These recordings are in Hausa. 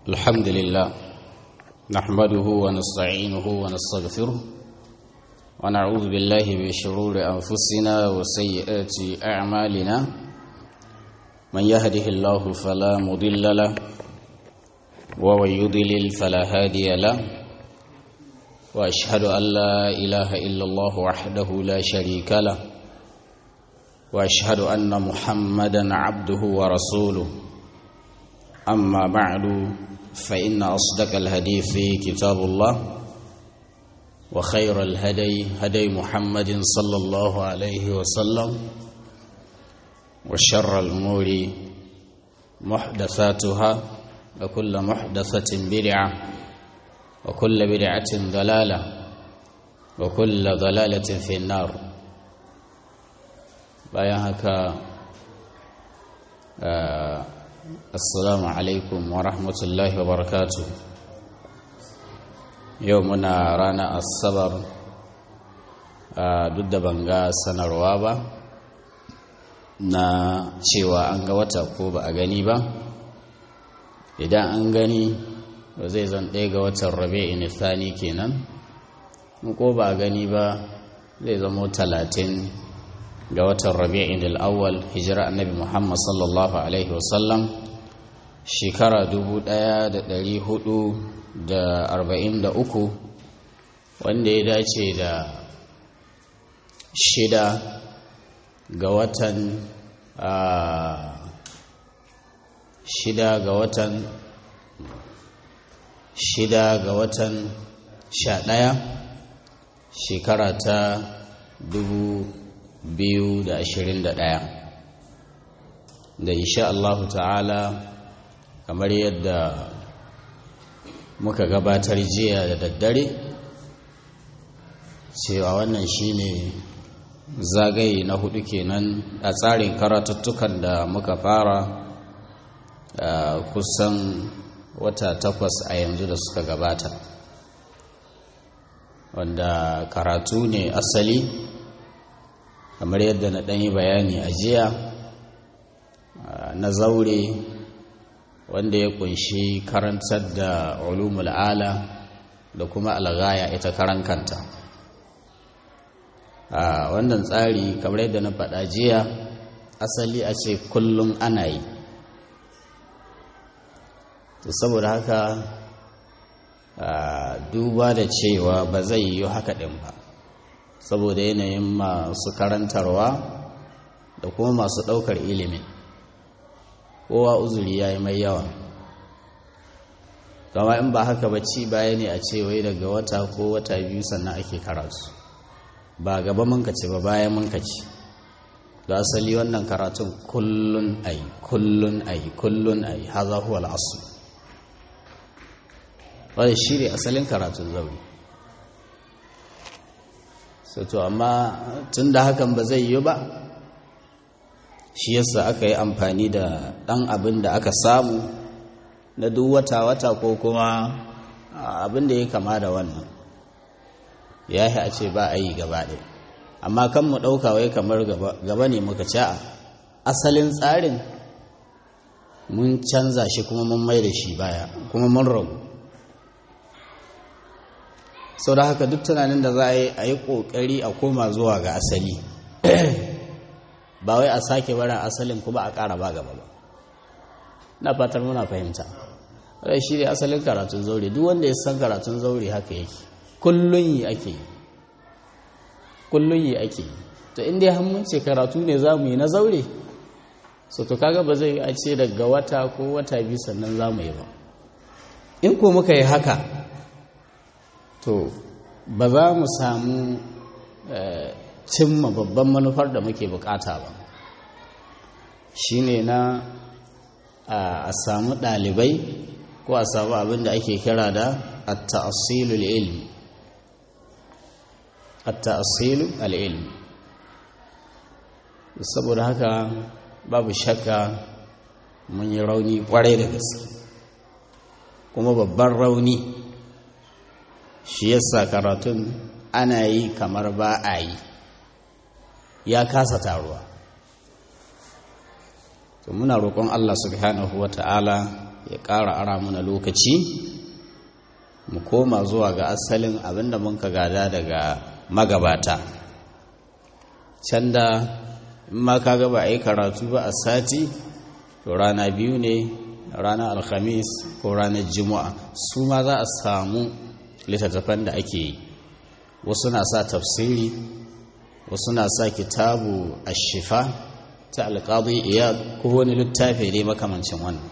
الحمد لله نحمده ونستعينه ونستغفره ونعوذ بالله من شرور أنفسنا وسيئات أعمالنا من يهده الله فلا مضل له ومن يضلل فلا هادي له وأشهد أن لا إله إلا الله وحده لا شريك له وأشهد أن محمدا عبده ورسوله أما بعد فإن أصدق الحديث كتاب الله وخير الهدي هدي محمد صلى الله عليه وسلم وشر الأمور محدثاتها وكل محدثة بدعة وكل بدعة ضلالة وكل ضلالة في النار بيانك Assalamu alaikum wa rahmatullahi wa barakatuh. Yau muna rana Asabar, duk da banga sanarwa ba na cewa an ga wata ko ba a gani ba. Idan an gani ba zai zan ɗaya ga watan Rabi'in Thani kenan, ko ba a gani ba zai zamo 30 ga watan Rabi'in al-Awwal hijira annabi Muhammad sallallahu alaihi wasallam shekara 1443 wanda ya dace da 6 ga watan 11 shekara ta 2021 da insha Allah ta'ala kamar yadda muka gabatar jiya da daddare cewa wannan shine zagaye na 4 kenan a tsarin karatuttukan da muka fara kusan wata 8 a yanzu da suka gabata, wanda karatu ne asali kamar yadda na ɗanyi bayani a jiya na zaure wanda ya kunshi karantar da ulumul ala da kuma alghaya ita karan kanta. Wannan tsari kamar yadda na faɗa jiya asali a ce kullum ana yi, to saboda haka duba da cewa ba zai yi haka ɗin ba saboda yanayin masu karantarwa da kuma masu ɗaukar ilimin, kowa uzuri ya yi mai yawa. Kama in ba haka ba ci baya ne a ce wai daga wata ko wata 2 sannan ake karatu, ba gaba munkaci ba bayan munkaci. Da asali wannan karatun kullun ayi haza huwa al'asu, wadda shi ne asalin karatun zaune. to amma tun da hakan ba zai yi ba, shi yasa aka yi amfani da ɗan abin da aka samu na duk wata-wata ko kuma abin da ya kama da wannan ya yi a ce ba a yi gaba ɗaya. Amma kan mu ɗauka wai kamar gaba ne muka ci a asalin tsarin mun canza shi kuma mun mai da shi baya kuma mun rabu. sau da haka duk tunanin da za a yi ƙoƙari a koma zuwa ga asali ba wai a sake barin asalin kuma a ƙara ba gaba ba. na fatar muna fahimta wadda shi ne asalin karatun zaure. Duk wanda ya san karatun zaure haka yake, kullun yi ake yi. To inda ya hammunce karatu ne za mu yi na zaure, so to kaga ba zai yi a ce daga wata ko wata 2 sannan za mu yi ba. In ko muka yi haka to ba za mu samu cimma babban manufar da muke bukata ba, shine na a samu ɗalibai ko a samu abin da ake kira da at-ta'silul ilmi. Saboda haka babu shakka mun yi rauni kwarai da gaske, kuma babban rauni. Shi yasa karatun ana yi kamar ba a yi, ya kasa taruwa. to muna roƙon Allah subhanahu wata'ala ya ƙara ara mana lokaci mu koma zuwa ga asalin abinda mun ka gada daga magabata can da in ma ka gaba a yi karatu ba a sati to rana biyu ne ranar alhamis ko ranar juma'a su ma za a samu littattafan da ake yi wasu na sa tafsiri wasu na sa kitabu ashifa ta alƙadi iyad ko wani littafi dai makamancin wannan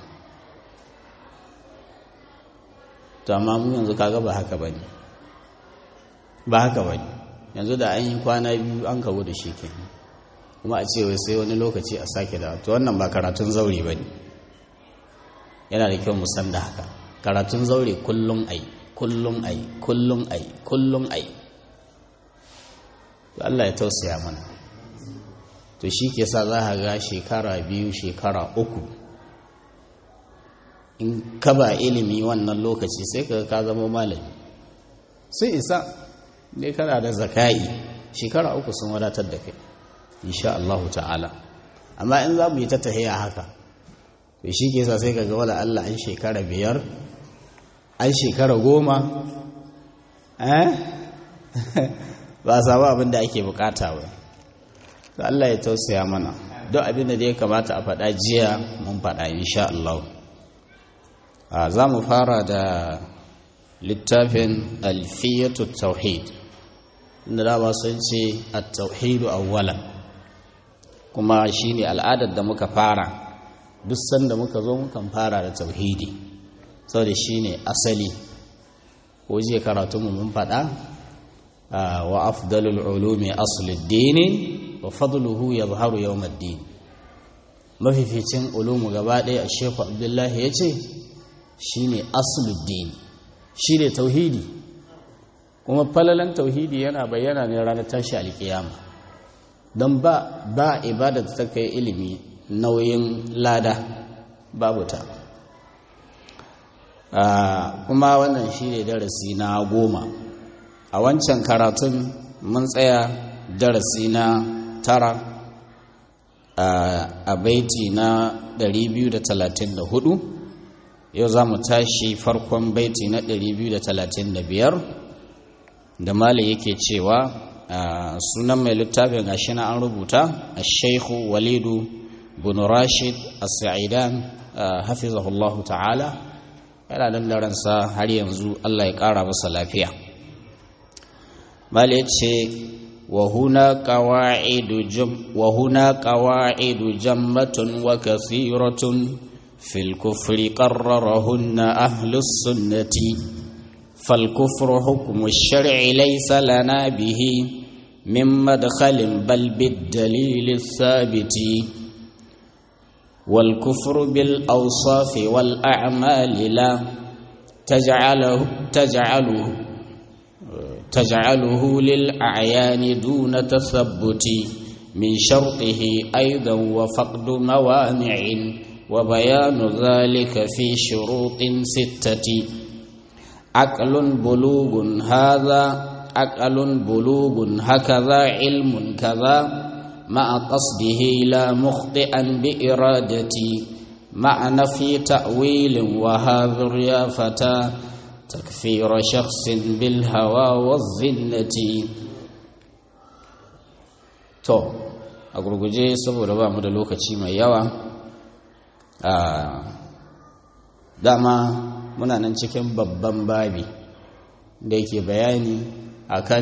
to amma mu yanzu kaga ba haka bane yanzu da an yi kwana biyu an kawo da shi kenan kuma a ce wai sai wani lokaci a sake da to wannan ba karatun zaure bane yana da kyau mu san da haka karatun zaure kullum ai to Allah ya tausaya mana to shi ke sa za ka ga shekara 2 shekara 3 in ka ba ilimi wannan lokaci sai ka zama malami sai isa ne kana da zakai shekara 3 sun wadatar da kai insha Allah ta'ala amma in za mu yi ta tahiya haka to shi ke sa sai ka ga wala Allah an shekara 5 an shekara 10 ba a samu abin da ake bukata ba to Allah ya tausaya mana don abin da ya kamata a faɗa jiya mun faɗa insha Allah za mu fara da littafin alfiyatu tauhid inda dama sun ce at-tauhidu awwalan kuma shine al'adar da muka fara duk sanda muka zo mukan fara da tauhidi saboda shine asali ko je karatu mu mun faɗa wa afdalul ulumi asluddin wa fadluhu yadhharu yawmiddin mafificin ulumu gaba ɗaya Sheikh Abdullahi yace shine asluddin shine tauhidi kuma falalan tauhidi yana bayyana ne ranar tashi alkiyama don ba ibada ta kai ilimi nauyin lada babu ta kuma wannan shine darasi na 10 a wancan karatun mun tsaya darasi na 9 a baiti na 234 yau za mu tashi farkon baiti na 235 da mali yake cewa sunan mai littafin gashi na an rubuta al-shaykhu walidu bin rashid as-sa'idan hafizahullahu ta'ala yana nan da ransa har yanzu Allah ya kara masa lafiya mali yace wa huna qawaidu jammatun wa kathiratun fil kufri qarrarahunna ahlus sunnati فالكفر حكم الشرع ليس لنا به من مدخل بل بالدليل الثابت والكفر بالأوصاف والأعمال لا تجعله للأعيان دون تثبت من شرطه أيضا وفقد موانع وبيان ذلك في شروط 6 عقل بلوغ هكذا علم كذا مع قصده لا مخطئا بإرادتي مع نفي تأويل وهذا يا فتى تكفير شخص بالهوى والذنة to a gurguje saboda ba mu da lokaci mai yawa dama muna nan cikin babban babi da yake bayani akan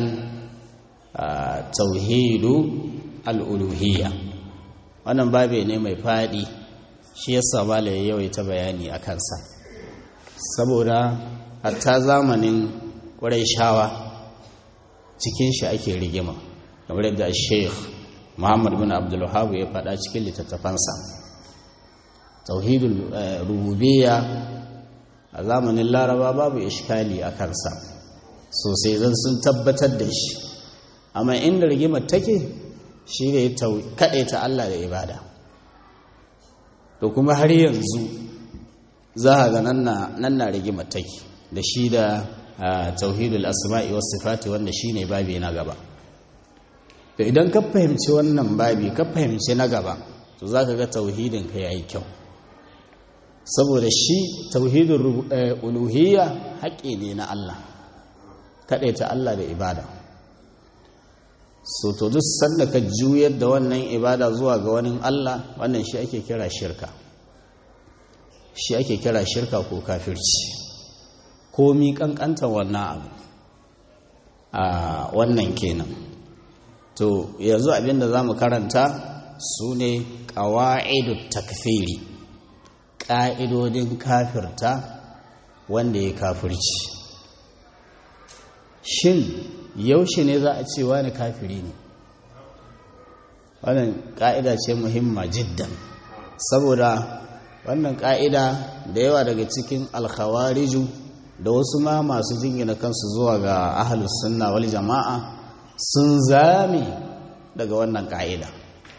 tauhidu al'uluhiyya wannan babi ne mai faɗi shi yasa malai yawaita bayani a kansa saboda hatta zamanin Qurayshawa cikin shi ake rigima kamar yadda Sheikh Muhammad bin Abdul Wahhab ya faɗa cikin littattafansa tauhidul rububiyya a zamanin Laraba babu iskali a kansa sosai zan sun tabbatar da shi amma inda rigimar take shi ne kaɗaita Allah da ibada to kuma har yanzu za a ga nan na rigimar take da shi da tauhidul asma'i was sifati wanda shine babi na gaba to idan ka fahimci wannan babi ka fahimci na gaba to zaka ga tauhidin ka yayi kyau saboda shi tauhidin uluhiyya haƙƙi ne na Allah, kaɗaita Allah da ibada. So to duk sanda ka juyar da wannan ibada zuwa ga wani Allah, wannan shi ake kira shirka, shi ake kira shirka ko kafirci, komi ƙanƙantar wannan abu a wannan kenan. To yanzu abinda za mu karanta su ne ƙawa'idut takfiri, ƙa'idodin kafirta wanda ya kafirci. Shin yaushe ne za a ce wani kafiri ne? Wannan ƙa'ida ce muhimma jiddan, saboda wannan ƙa'ida da yawa daga cikin alkhawariju da wasu ma masu jingina kansu zuwa ga ahlus sunna wal jama'a sun zame daga wannan ƙa'ida.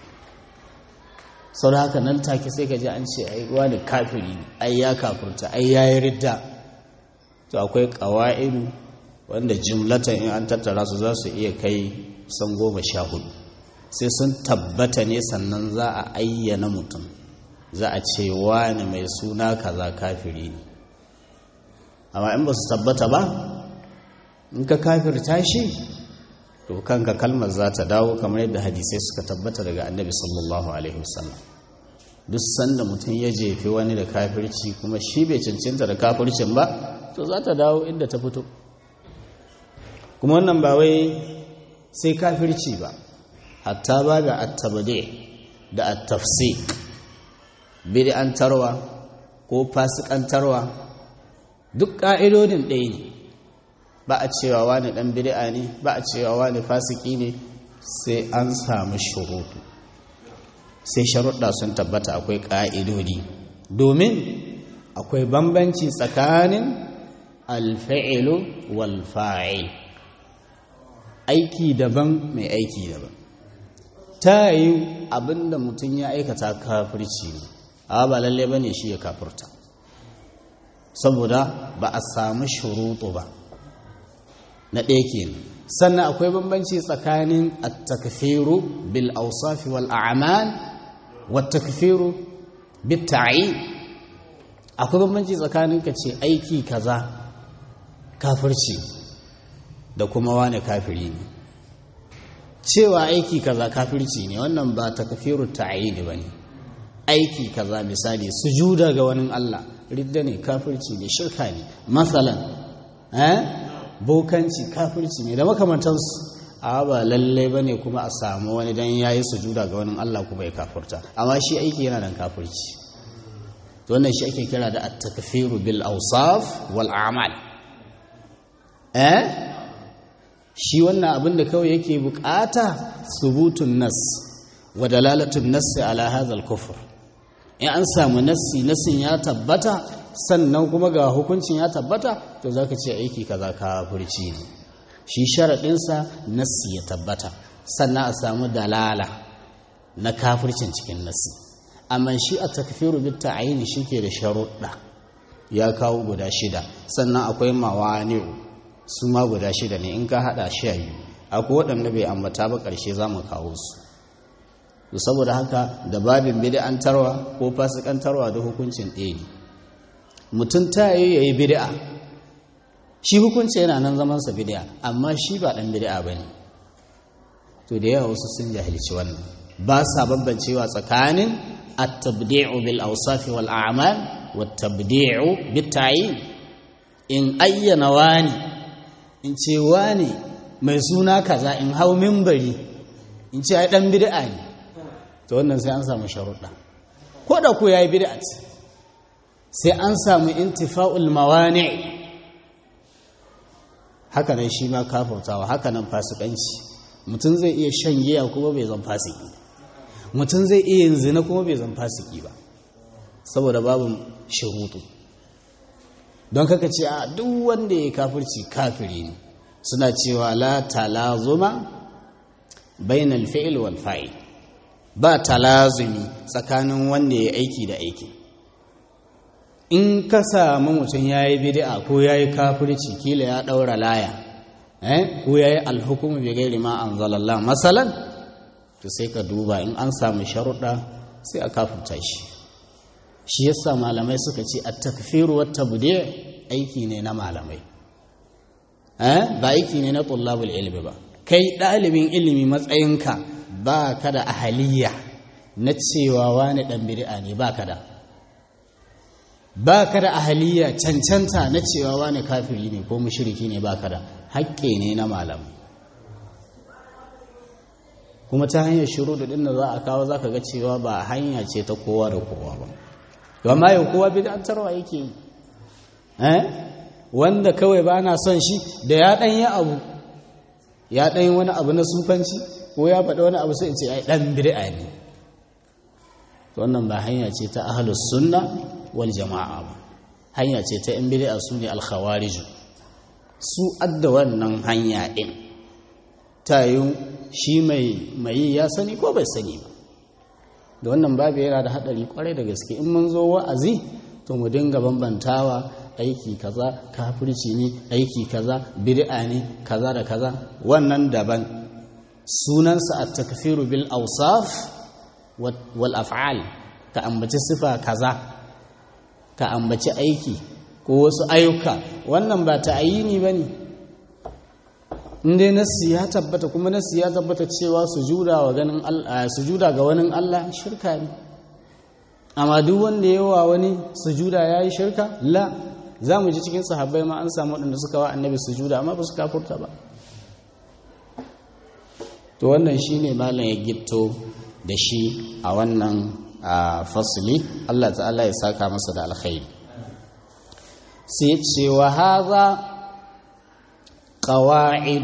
Sau da haka nan take sai ka ji an ce ai wani kafiri ne, ai ya kafurta, ai ya yi ridda. To akwai ƙawa'idu wanda jimlatan in an tattara su za su iya kai san 14, sai sun tabbata ne sannan za a ayyana mutum, za a ce wani mai suna kaza kafiri ne. Amma in ba su tabbata ba, in ka kafirta shi to kanka kalmar za ta dawo, kamar yadda hadisai suka tabbata daga annabi sallallahu alaihi wasallam. Duk sanda mutum ya jefi wani da kafirci kuma shi bai cancanta da kafircin ba, to za ta dawo inda ta fito. Kuma wannan ba wai sai kafirci ba, hatta ba da attabade da attafsik, bid'antarwa ko fasikantarwa, duk ƙa'idodin ɗaya ne. Ba a cewa wani ɗan bid'a ne, ba a cewa wani fasiki ne, sai an samu shuruɗu, sai sharuɗa sun tabbata, akwai ƙa'idodi. Domin akwai bambanci tsakanin alfa'ilu wal fa'il, aiki daban mai aiki daban. Ta yi abinda mutum ya aikata kafirci ne, amma ba lalle ba ne shi ya kafirta, saboda ba a samu shuruɗu ba. Na ɗaya kenan. Sannan akwai bambanci tsakanin at-takfiru bil awsaf wal a'mal wa at-takfiru bit ta'yin. Akwai bambanci tsakanin ka ce aiki kaza kafirci da kuma wani kafiri ne. Cewa aiki kaza kafirci ne, wannan ba takfiru ta'yin bane. Aiki kaza misali sujuda ga wani Allah ridda ne, kafirci ne, shirka ne. Masalan bokanci kafirci ne da makamantansu. A ba lalle ba ne kuma a samu wani dan ya yi sujuda ga wani Allah kuma ya kafirta, amma shi aiki yana dan kafirci. To wannan shi ake kira da at-takfiru bil awsaf wal a'mal. Shi wannan abin da kawai yake bukata subutun nas wa dalalatun nas ala hadha al-kufr. In an samu nassin ya tabbata, sannan kuma ga hukuncin ya tabbata, to zaka ce aiki kaza kafirci ne. Shi sharadinsa nassi ya tabbata, sannan a samu dalala na kafircin cikin nassi. Amma shi a takfiru bit ta'yin shike da sharuɗa, ya kawo guda 6, sannan akwai mawani'u su ma guda 6 ne, in ka hada 12. Akwai waɗanda bai ambata ba, ƙarshe zamu kawo su. To saboda haka da babin bid'antarwa ko fasikantarwa da hukuncin ɗaya ne. Mutum ta yi bid'a, shi hukunci yana nan zamansa bid'a, amma shi ba ɗan bid'a ba ne. To da yawa wasu sun jahilci wannan, ba sa bambancewa tsakanin at-tabdi'u bil awsaf wal a'mal wat tabdi'u bit ta'yin. In ayyana wani, in ce wani mai suna kaza, in hau minbari in ce ai ɗan bid'a ne, to wannan sai an samu sharuɗa, ko da ko yayi bid'a ce, sai an samu intifa'ul mawani'. Haka nan shi ma kafirtawa, haka nan fasikanci. Mutum zai iya shan giya kuma bai zan fasiki, mutum zai iya yin zina kuma bai zan fasiki ba, saboda babu shurutu. Don kaka ce a duk wanda ya kafirci kafiri ne. Suna cewa la talazuma bainal fi'l wal fa'il, ba talazumi tsakanin wanda ya aiki da aiki. In ka samu mutum ya yi bid'a ko ya yi kafirci, kila ya ɗaura laya, ko ya yi alhukumu bai gairi ma an zalalla masalan, to sai ka duba in an samu sharuɗa sai a kafirta shi. shi yasa malamai suka ce at-takfir wa tabdi' aiki ne na malamai ba aiki ne na tullabul ilmi ba. Kai ɗalibin ilimi matsayinka ba ka da ahaliya na cewa wani ɗan bid'a ne, ba ka da ahaliya cancanta na cewa wani kafiri ne ko mushriki ne, ba ka da. haƙƙi ne na malamai. Kuma ta hanyar shuruɗu ɗin da za a kawo za ka ga cewa ba hanya ce ta kowa da kowa ba. Amma yau kowa bid'antarwa yake yi, wanda kawai ba na son shi da ya ɗan yi abu, ya ɗan yi wani abu na sufanci ko ya faɗi wani abu sai in ce ai ɗan bid'a ne. Wannan ba hanya ce ta ahlus sunna wal jama'a ba, hanya ce ta in bid'a su ne al-khawarij. Su adda wannan hanya ɗin, ta yi shi mai ya sani ko bai sani ba. Da wannan babu yana da haɗari kwarai da gaske. In mun zo wa'azi to mu dinga bambantawa, aiki kaza kafirci ne, aiki kaza bid'a ne, kaza da kaza, wannan daban. Sunansa at-takfiru bil awsaf wal af'al. Ka ambaci sifa kaza, ka ambaci aiki ko wasu ayyuka, wannan ba ta'ayini bane. Indai nassi ya tabbata, kuma nassi ya tabbata cewa sujuda ga wani Allah shirka ne. Amma duk wanda yawa wani sujuda yayi shirka? La. Za mu ji cikin sahabbai ma an samu waɗanda suka wa annabi sujuda amma ba su kafurta ba. To wannan shine malam ya gitto da shi a wannan fasli. Allah ta'ala ya saka masa da alkhairi. Sai ce wa hadha qawa'id,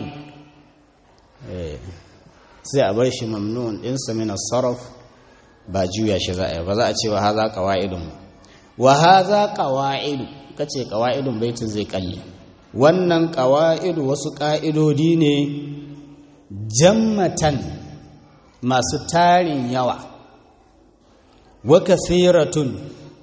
sai a bar shi mamnun ɗinsa min as-sarf, ba juya shi za a yi ba. Za a ce wa hadha qawa'idun, wa hadha qawa'idu, kace qawa'idun baitin zai kalle. Wannan qawa'idu wasu ƙa'idodi ne jammatan masu tarin yawa, wa kasiratun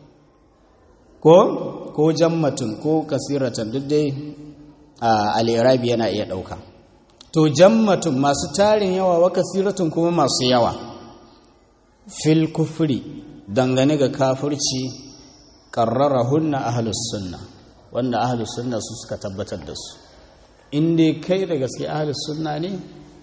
ko jammatun ko kasiratan, duk dai al-irabi yana iya ɗauka. To jammatun masu tarin yawa, wa kasiratun kuma masu yawa, fil kufri dangane ga kafirci, qarrarahunna ahlus sunna, wanda ahlus sunna su suka tabbatar da su. In dai kai da gaske ahlus sunna ne,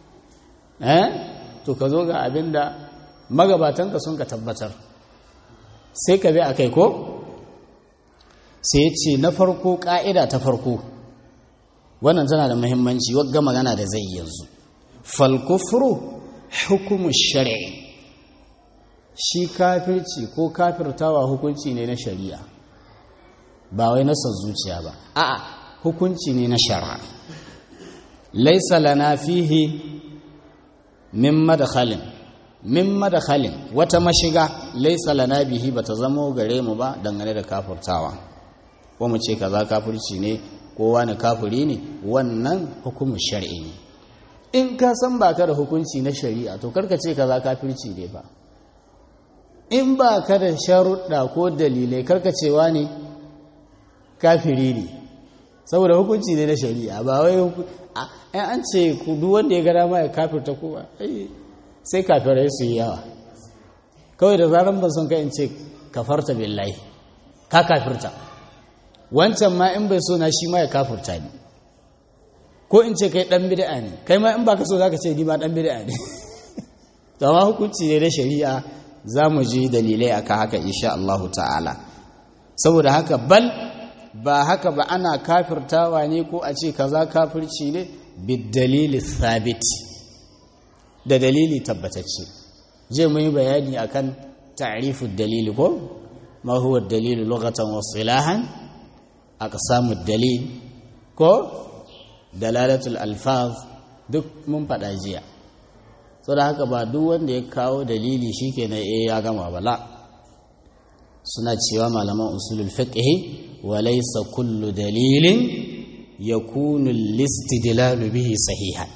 to ka zo ga abinda magabatanka sun ka tabbatar, sai ka bi akai ko. Sai ya ce na farko, ƙa'ida ta farko, wannan tana da muhimmanci, wagga magana da zai yanzu. Fal kufru hukumu shar'i, shi kafirci ko kafirtawa hukunci ne na shari'a, ba wai na son zuciya ba, a'a hukunci ne na shari'a. Laisa lana fihi min madkhalin, wata mashiga, laisa lana bihi bata zamo gare mu ba dangane da kafirtawa, ko mu ce kaza kafirci ne ko wani kafiri ne, wannan hukumin shar'i ne. In ka san ba ka da hukunci na shari'a to karka ce kaza kafirci ne ba. In ba ka da sharuɗa ko dalilai karka cewa ne kafiri ne, saboda hukunci ne na shari'a. Ba wai an ce duk wanda ya gara ma ya kafirta ko ba, sai kafirai su yi yawa. Kawai da zaran ban son ka in ce kafarta billahi, ka kafirta. Wancan ma in bai so na shi ma ya kafirta ne. Ko in ce kai ɗan bid'a ne, kai ma in ba ka so za ka ce ni ma ɗan bid'a ne. Amma hukunci ne na shari'a, za mu ji dalilai aka haka insha Allah ta'ala. Saboda haka ba haka ba, ana kafirtawa ne ko a ce kaza kafirci ne bidalili thabit, da dalili tabbatacce. Je mu yi bayani akan ta'rifud dalili ko ma huwa dalilu lughatan wa istilahan, aqsamud dalil ko dalalatul alfaz, duk mun faɗa jiya. Saboda haka ba duk wanda ya kawo dalili shikenan ya gama bala. Suna cewa malaman usulul fiqh wa laysa kullu dalilin yakunu al-istidlalu bihi sahihan.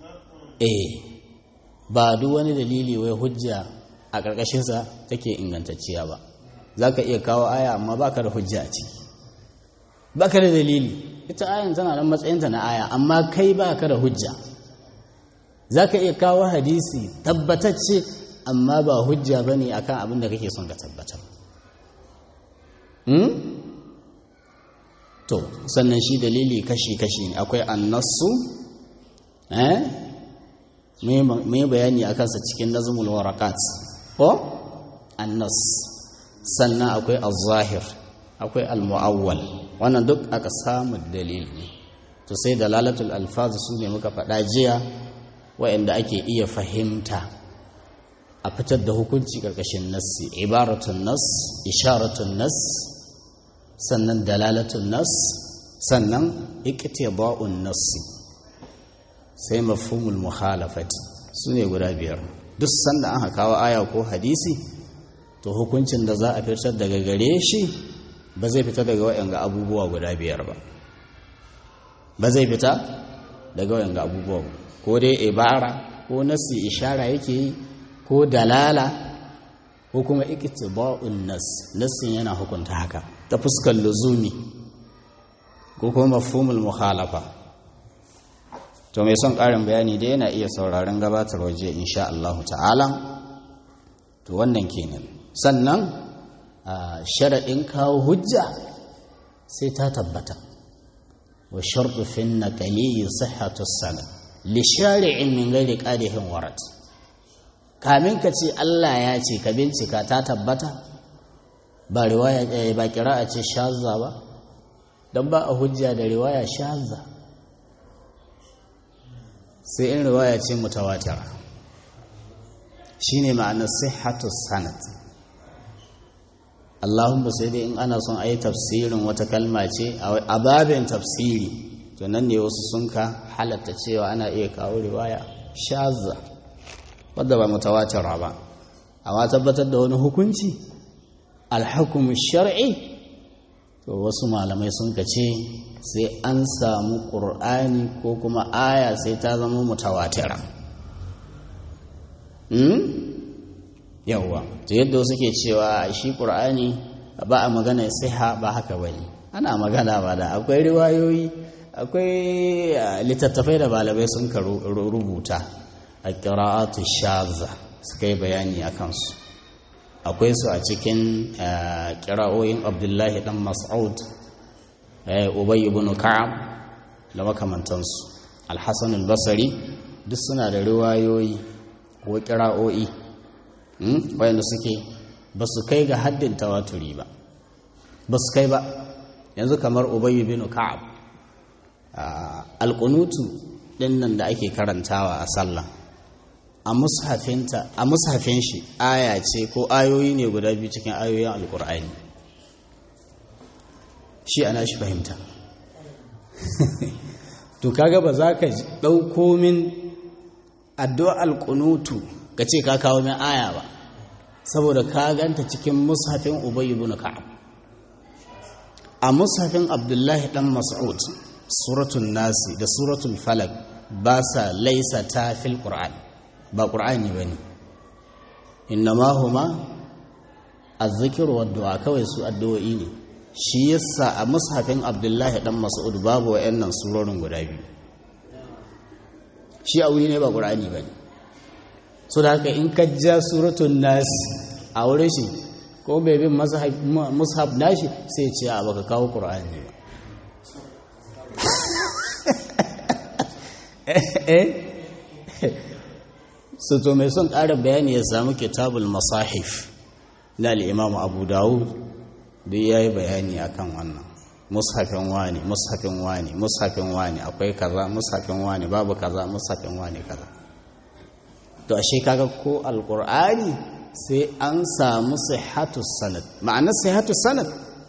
Ba duk wani dalili wai hujja a karkashin sa take ingantacciya ba. Zaka iya kawo aya amma baka da hujja a ciki, baka da dalili. Ita ayan tana nan matsayinta na aya amma kai baka da hujja. Zaka iya kawo hadisi tabbatacce amma ba hujja bane akan abin da kake son ka tabbatar. to sannan shi dalili kashi-kashi ne akwai annasu mun yi bayani a kansa cikin nazmul warakat ko annas sannan akwai al-zahir akwai al-mu'awwal wannan duk aka samu dalili to sai dalalatul alfaz su ne muka faɗa jiya wa'anda ake iya fahimta a fitar da hukunci ƙarƙashin nassi ibaratun nas isharatun nas sannan dalalatun nas sannan iqtida'un nas sai mafhumul mukhalafati su ne guda biyar duk sanda aka kawo aya ko hadisi to hukuncin da za a fitar daga gare shi ba zai fita daga waɗanga abubuwa guda biyar ba zai fita daga waɗanga abubuwa ko dai ibara ko nasi ishara yake yi ko dalala ko kuma iqtiba'un nas nasin yana hukunta haka ta fuskar luzumi ko kuma mafhumul mukhalafa to mai son ƙarin bayani dai yana iya sauraron gabatar waje insha Allah ta'ala to wannan kenan sannan sharaɗin kawo hujja sai ta tabbata wa shartu fi naqli sihhatu sanad li shari'in min ghairi qadihin warad kamin ka ce Allah ya ce ka bincika ta tabbata ba riwaya ba qira'a ce shazza ba dan ba a hujja da riwaya shazza sai in riwaya ce mutawatira shine ma'anar sihhatu sanad Allahumma sai dai in ana son ayi tafsirin wata kalma ce a babin tafsiri to nan ne wasu sun ka halatta cewa ana iya kawo riwaya shazza wadda ba mutawatira ba amma tabbatar da wani hukunci alhukum shar'i to wasu malamai sun ka ce sai an samu qur'ani ko kuma aya sai ta zama mutawatira yawwa to yadda suke cewa shi qur'ani ba a magana siha ba haka bane ana magana ba da akwai riwayoyi akwai littattafai da malamai sun ka rubuta a qira'atu shadza suka yi bayani akan su akwai su a cikin qira'o'in Abdullahi dan Mas'ud Ubay ibn Ka'ab da makamantansu Al-Hasan al-Basri duk suna da riwayoyi ko qira'o'i wayanda suke ba su kai ga haddin tawaturi ba su kai ba yanzu kamar Ubay bin Ka'ab alqunutu din nan da ake karantawa a sallah a mushafin shi aya ce ko ayoyi ne guda biyu cikin ayoyin alqur'ani shi ana shi fahimta to kaga ba za ka dauko min addu'a alqunutu ka ce ka kawo min aya ba saboda ka ganta cikin mushafin Ubay ibn Ka'ab a mushafin Abdullahi dan Mas'ud suratul nasi da suratul falak ba sa laisa ta fil qur'an ba qur'ani bane innama huma az-zikr wa du'a kawai su addu'o'i ne shi yasa a mushafin Abdullahi dan Mas'ud babu wayannan surorin guda biyu shi a wuri ne ba qur'ani bane so da haka in ka ja suratul nas a wurin shi ko bai bin mushaf nashi sai ce a baka kawo qur'ani ba so to mai son ƙarin bayani ya samu kitabul masahif na al-imam Abu Dawud da yayi bayani akan wannan mushafin wani akwai kaza mushafin wani babu kaza mushafin wani kaza to ashe kaga ko alqur'ani sai an samu sihhatus sanad ma'anar sihhatus sanad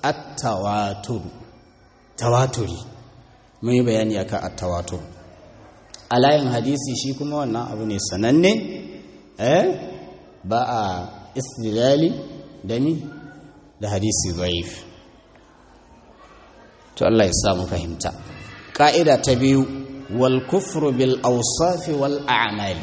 tawaturi mun yi bayani akan at-tawatur alayin hadisi shi kuma wannan abu ne sananne ba a istidlali da hadisi dhaif to Allah ya samu fahimta ka'ida ta biyu wal kufru bil awsaf wal a'mal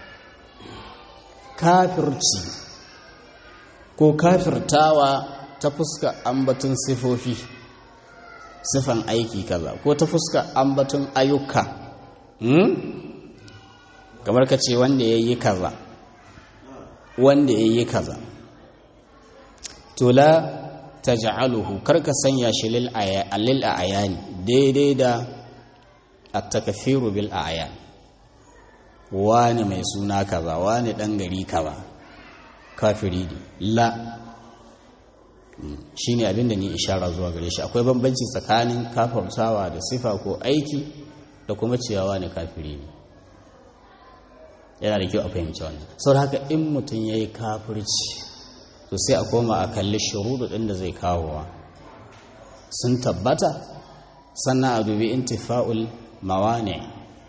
kafirci ko kafirtawa ta fuska ambatun sifofi sifan aiki kaza ko ta fuska ambatun ayyuka kamar ka ce wanda yayi kaza to la taj'aluhu karka sanya shi lil ayani daidai da at-takfiru bil ayan wani mai suna kaza wani dan gari kaza kafiri ne la shine abinda ni ishara zuwa gare shi akwai bambanci tsakanin kafirtawa da sifa ko aiki da kuma ciyawa ne kafiri ne yana da kyau a fahimci wannan saboda haka in mutum yayi kafirci to sai a koma a kalli shuruɗu ɗin da zai kawowa sun tabbata sannan a dubi intifa'ul mawani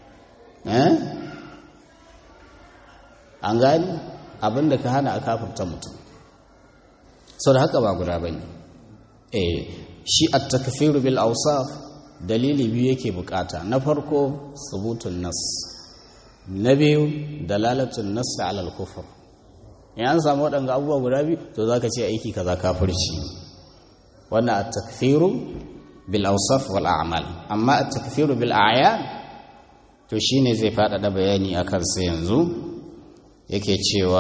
an gani abinda ka hana a kafirta mutum sau da haka ba guda ba ne shi a takfiru bil awsaf dalili biyu yake bukata na farko subutun nas na biyu dalalatun nas ala al-kufr in an samu waɗanda abubuwa guda biyu to za ka ce aiki kaza kafirci wannan a takfiru bil awsaf wal a'mal amma a takfiru bil a'yan to shine zai faɗaɗa bayani a kansa yanzu yake cewa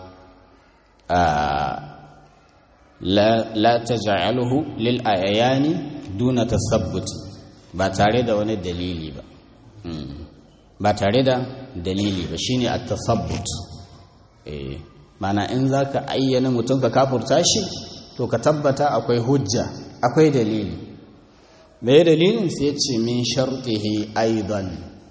la taj'aluhu lil ayani duna tasabbut ba tare da wani dalili ba ba tare da dalili ba shine at-tasabbut mana in za ka ayyana mutum ka kafurta shi to ka tabbata akwai hujja akwai dalili mai dalilin sai ce min shartihi aidan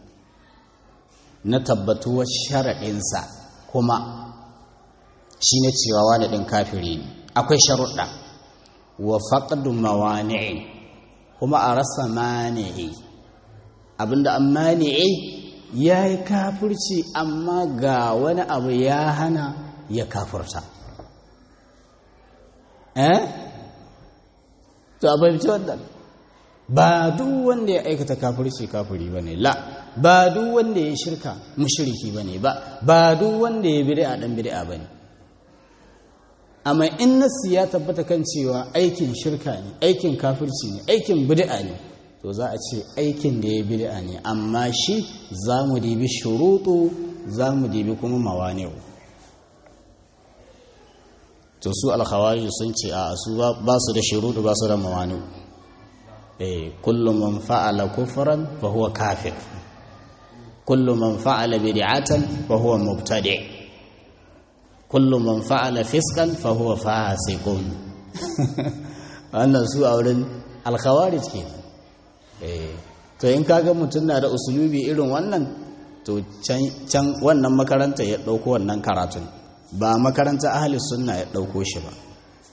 na tabbatuwar sharaɗinsa kuma shi ne cewa wani ɗin kafiri ne akwai sharuɗa wa faƙadun mawani'i kuma a rasa mani'i abinda an mani'i ya yi kafirci amma ga wani abu ya hana ya kafurta to abai fice wannan ba duk wanda ya aikata kafirci kafiri bane la ba duk wanda ya shirka mushriki bane ba duk wanda ya bid'a dan bid'a bane amma in nasi ya tabbata kan cewa aikin shirka ne aikin kafirci ne aikin bid'a ne to za a ce aikin da ya bid'a ne amma shi zamu dibi shurutu zamu dibi kuma mawani'u to su alkhawarij sun ce a su ba su da shuruɗu ba su da mawani kullu man fa'ala kufran fa huwa kafir kullu man fa'ala bid'atan fa huwa mubtadi' kullu man fa'ala fisqan fa huwa fasiqun wannan su a wurin alkhawarij ke to in kaga mutum na da usulubi irin wannan to can wannan makaranta ya dauko wannan karatun ba makaranta ahli sunna ya dauko shi ba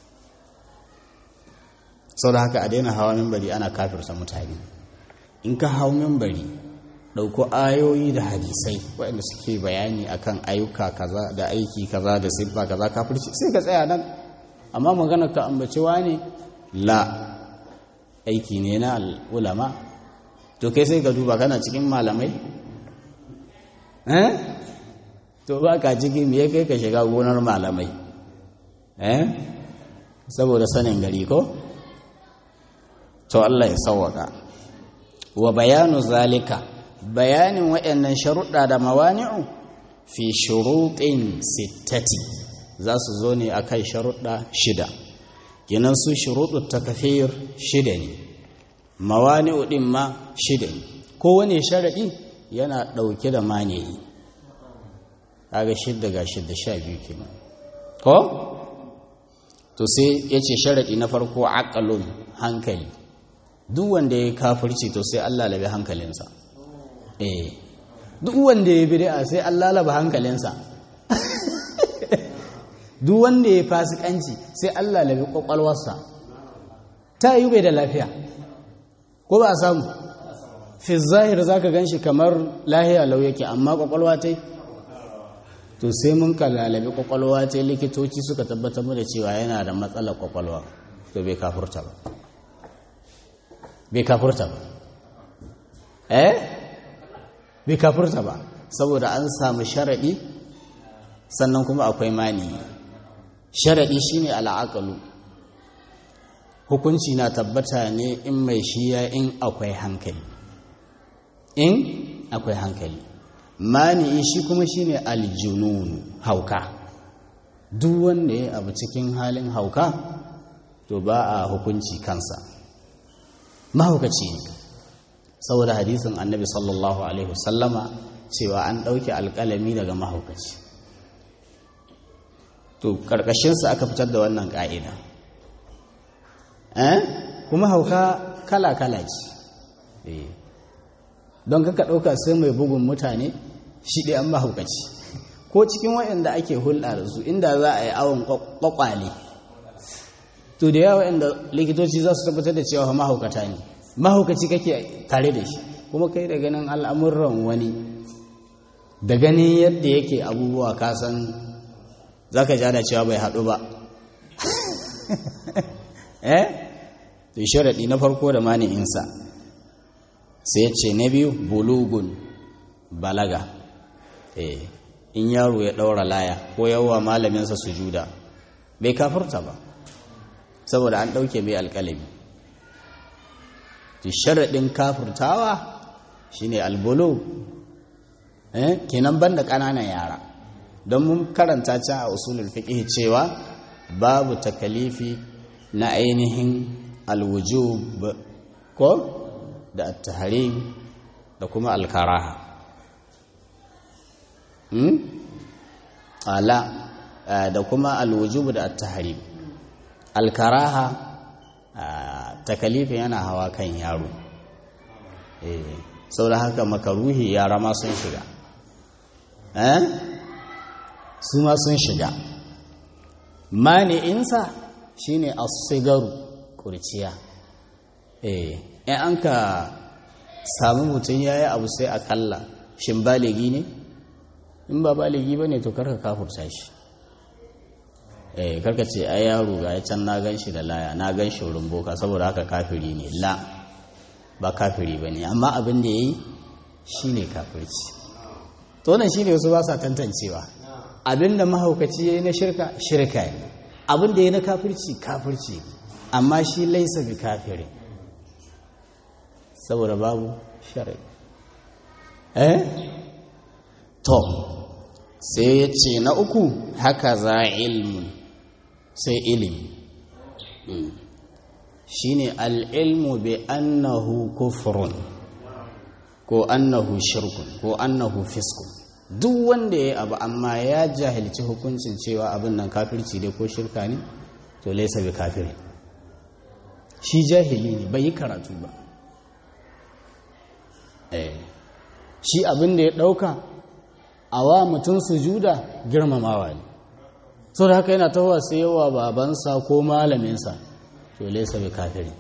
sau da haka a daina hawa mimbari ana kafirta mutane in ka hau mimbari dauko ayoyi da hadisai waɗanda suke bayani akan ayyuka kaza da aiki kaza da siffa kaza kafirci sai ka tsaya nan amma maganar ka ambaci ne la aiki ne na ulama to kai sai ka duba kana cikin malamai to ba ka ciki me kai ka shiga gonar malamai saboda sanin gari ko to Allah ya sauwaka wa bayanu zalika bayanin waɗannan sharuɗa da mawani'u fi shuruɗin sittati za su zo ne akan sharuɗa shida kinan su shuruɗu takfir shida ne mawani'u din ma shida ne kowane sharaɗi yana ɗauke da mani'i kaga shidda ga shidda 12 kenan ko to sai yace sharadi na farko aqalun hankali duk wanda yayi kafirci to sai Allah labe hankalinsa duk wanda yayi bid'a sai Allah labe hankalinsa duk wanda yayi fasikanci sai Allah labe kwakwalwarsa ta yi bai da lafiya ko ba a samu fi zahir zaka ganshi kamar lahiya lau yake amma kwakwalwa tai to sai mun kalalabi kwakwalwa ta likitoci suka tabbatar mu da cewa yana da matsalar kwakwalwa to bai kafurta ba bai kafurta ba saboda an samu sharadi sannan kuma akwai mani sharadi shine al'aqalu hukunci na tabbata ne in mai shiya in akwai hankali mani'i shi kuma shine aljunun hauka duk wanda ya abu cikin halin hauka to ba a hukunci kansa, mahaukaci ne, saboda hadisin annabi sallallahu alaihi wasallama cewa an ɗauke alƙalami daga mahaukaci. To ƙarƙashinsa aka fitar da wannan ƙa'ida. Kuma hauka kala-kala ce, don kaka ɗauka sai mai bugun mutane shi ɗaya an mahaukaci, ko cikin waɗanda ake hulɗa da su inda za a yi awon ƙwaƙwale, to da yawa waɗanda likitoci za su tabbatar da cewa mahaukata ne, mahaukaci kake tare da shi, kuma kai da ganin al'amuran wani da ganin yadda yake abubuwa kasan za ka ja da cewa bai haɗu ba. To sharaɗi na farko da mani'insa, sai ya ce na biyu bulugun balaga. In yaro ya ɗaura laya ko yawa malaminsa sujuda bai kafurta ba, saboda an ɗauke mai alƙalami. To sharaɗin kafurtawa shine albulug, kenan banda ƙananan yara, don mun karanta can a usulul fiqh cewa babu takalifi na ainihin alwujub ko da at-tahrim da kuma al-karaha. Da kuma alwujub da at-tahrim. Al-karaha takalifi yana hawa kan yaro, saboda haka makaruhi yara ma sun shiga, su ma sun shiga. Mani'insa shine as-sigaru, kurciya. In an ka samu mutum yayi abu sai a kalla shin baligi ne, in ba baligi bane to karka kafurta shi. Karka ce ai yaro ga ya can na ganshi da laya, na ganshi wurin boka saboda haka kafiri ne. La, ba kafiri bane, amma abin da yayi shine kafirci. To wannan shine wasu ba sa tantancewa. Abinda mahaukaci yayi na shirka, shirka ne. Abinda yayi na kafirci, kafirci ne. Amma shi laisa bi kafiri, saboda babu shari'a. To sai ya ce na uku haka za ilmu, sai ilimi. Shine al-ilmu bi annahu kufrun ko annahu shirkun ko annahu fiskun. Duk wanda ya abu amma ya jahilci hukuncin cewa abin nan kafirci ne ko shirka ne, to laisa bi kafiri. Shi jahili ne, bai yi karatu ba. Shi abin da ya ɗauka a wa mutum sujuda girmamawa ne, so da haka yana tawa sai yawa babansa ko malaminsa, to laisa bi kafiri.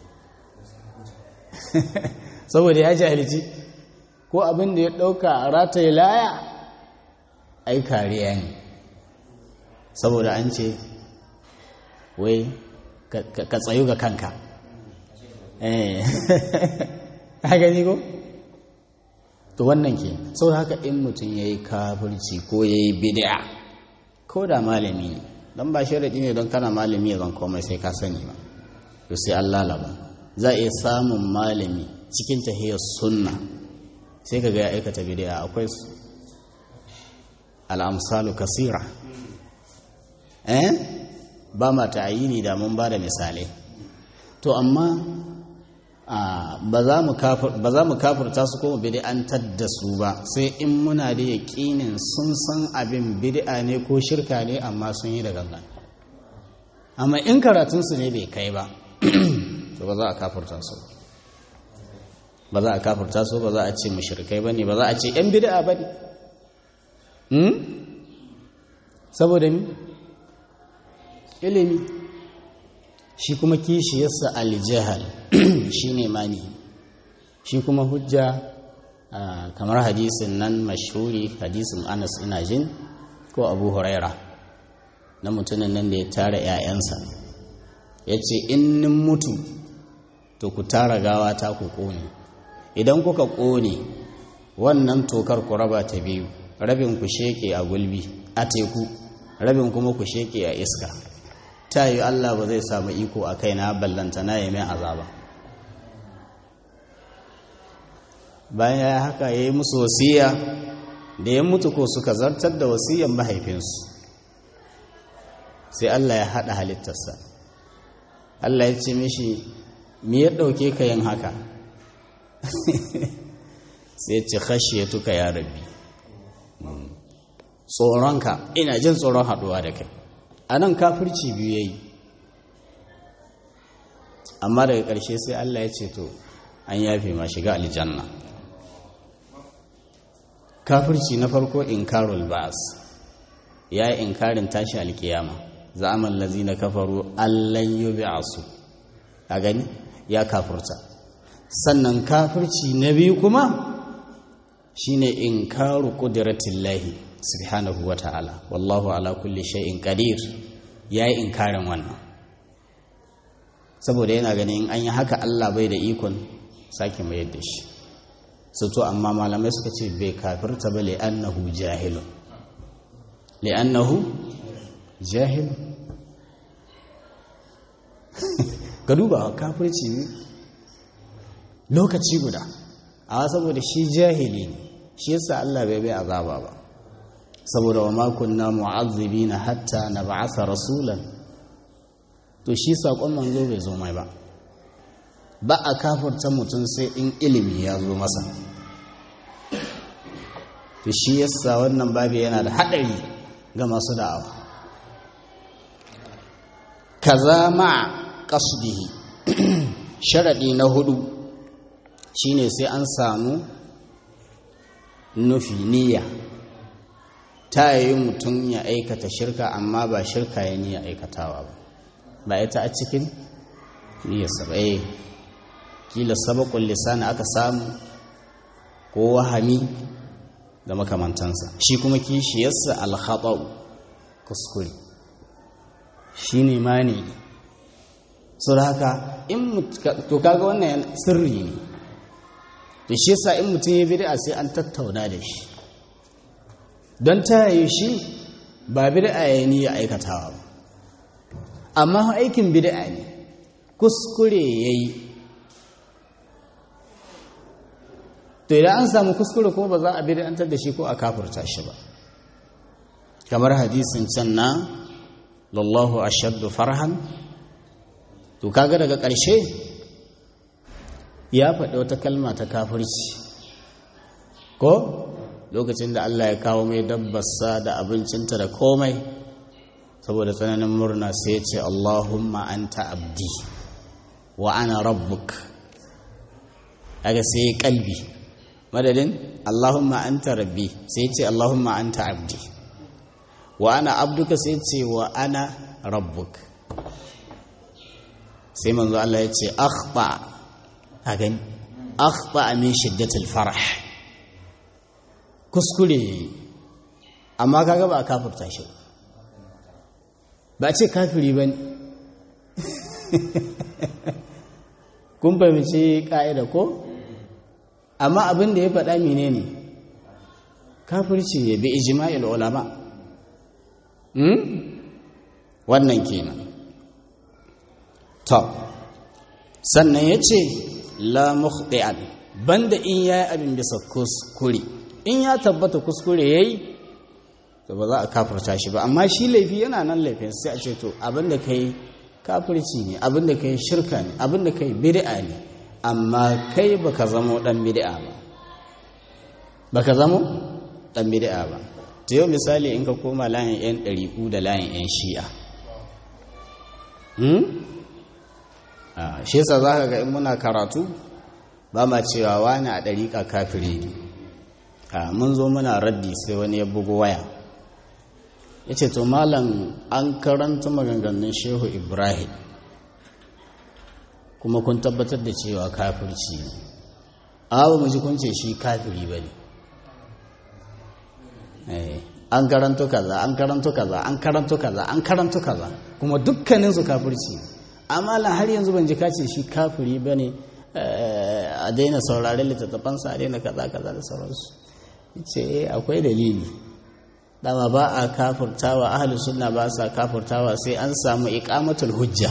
Saboda ya jahilci, ko abin da ya ɗauka a rataye laya ai kariya ne, saboda an ce wai ka tsayu ga kanka. Haka ne ko? To wannan ke, sau haka in mutum ya yi kafirci ko ya yi bid'a, ko da malami ne, don ba sharaɗi ne don kana malami ya zan komai sai ka sani ba, to sai an lalaba. Za a iya samun malami cikin tahiyar sunna sai ka ga ya aikata bid'a, akwai su al'amsalu kasira. Ba ma ta'ayini da mun ba da misalai. To amma ba za mu kafirta su kuma bid'antar da su ba, sai in muna da yaƙinin sun san abin bid'a ne ko shirka ne amma sun yi da gangan. Amma in karatunsu ne bai kai ba, to ba za a kafirta su. Ba za a kafirta su, ba za a ce mushrikai bane, ba za a ce ‘yan bid'a bane. Saboda mi? Ilimi. Shi kuma kishiyarsa aljahal shi ne mani. Shi kuma hujja kamar hadisin nan mashhuri, hadisin Anas ina jin ko Abu Huraira, na mutumin nan da ya tara ‘ya'yansa, ya ce in nin mutu to ku tara gawa ta ku ƙone, idan kuka ƙone wannan tokar ku raba ta biyu, rabin ku sheke a gulbi a teku, rabin kuma ku sheke a iska. Ta yi Allah ba zai samu iko a kaina ballanta na yi mai azaba. Bayan ya haka ya yi musu wasiya, da ya mutu ko suka zartar da wasiyan mahaifinsu, sai Allah ya haɗa halittarsa. Allah ya ce mishi me ya ɗauke ka yin haka sai ya ce khashiyatuka ya rabbi, tsoronka, ina jin tsoron haɗuwa da kai. A nan kafirci biyu ya yi, amma daga ƙarshe sai Allah ya ce to an yafe ma shiga aljanna. Kafirci na farko inkarul ba'as, ya yi inkarin tashi alkiyama, za'amal lazina kafaru allan yub'asu, a gani ya kafirta. Sannan kafirci na biyu kuma shine inkaru qudratillahi subhanahu wa ta'ala, wallahu ala kulli shay'in qadir, yayi inkarin wannan saboda yana ganin an yi haka Allah bai da ikon sake mayar da shi. To amma malamai suka ce bai kafirta ba li'annahu jahilun, li'annahu jahilun. Ka duba kafirci lokaci guda, amma saboda shi jahili ne, shi yasa Allah bai bai azaba ba, saboda wa ma kunna mu'azzibina hatta nab'atha rasulan. To shi sakon manzo bai zo mai ba a kafirta mutum sai in ilimi ya zo masa. To shi yasa wannan babu yana da hadari ga masu da'awa. Kaza ma qasdihi, sharadi na 4 shine sai an samu nufi, niyya. Ta yi mutum ya aikata shirka amma ba shirka ya niyya aikatawa ba ita a cikin niyyarsa ba. Kila sabaqul lisan aka samu ko wahami da makamantansa. Shi kuma kishiyarsa al-khata'u, kuskure, shine mani. So da haka to kaga wannan sirri ne. Da shi yasa in mutum ya bid'a sai an tattauna da shi, don ta yi shi ba bid'a ya niyya aikatawa ba, amma aikin bid'a ne, kuskure yayi. To idan an samu kuskure ko ba za a bid'antar da shi ko a kafirta shi ba, kamar hadisin can na lallahu ashaddu farhan. To kaga daga ƙarshe ya faɗi wata kalma ta kafirci ko lokacin da Allah ya kawo mai dabbarsa da abincinta da komai, saboda tsananin murna sai ya ce Allahumma anta abdi wa ana rabbuk. Kaga sai ya kalbi, madadin Allahumma anta rabbi sai ya ce Allahumma anta abdi wa ana abduka sai ya ce wa ana rabbuk. sai manzo Allah ya ce akhta, a gani akhta min shiddatil farah, kuskure, amma kaga ba a kafirta shi ba, ce kafiri bane. Kun fahimci ka'ida ko? Amma abin da ya faɗa menene? Kafirci ne bi ijma'il ulama. Wannan kenan. To sannan yace la mukhti'an, banda in yayi abin bisa kuskure, in ya tabbata kuskure yayi to ba za a kafirta shi ba, amma shi laifi yana nan laifin, sai a ce to abinda kai kafirci ne, abinda kai shirka ne, abinda kai bid'a ne, amma kai baka zamo dan bid'a ba, baka zamo dan bid'a ba. To yau misali in ka koma layin yan ɗariƙu da layin yan shi'a, shi yasa za ka ga in muna karatu ba ma cewa wani a ɗariƙa kafiri ne. Mun zo muna raddi sai wani ya bugu waya ya ce to malam an karanta maganganun Shehu Ibrahim kuma kun tabbatar da cewa kafirci ne, ba mu ji kun ce shi kafiri ba ne. An karanto kaza, an karanto kaza, an karanto kaza, an karanto kaza, kuma dukkaninsu kafirci ne. Amma har yanzu ban ji kace shi kafiri ba ne, a daina sauraren littattafansa, a daina kaza kaza da sauransu. Ce akwai dalili, dama ba a kafurtawa, ahlus sunna ba sa kafurtawa sai an samu iqamatul hujja.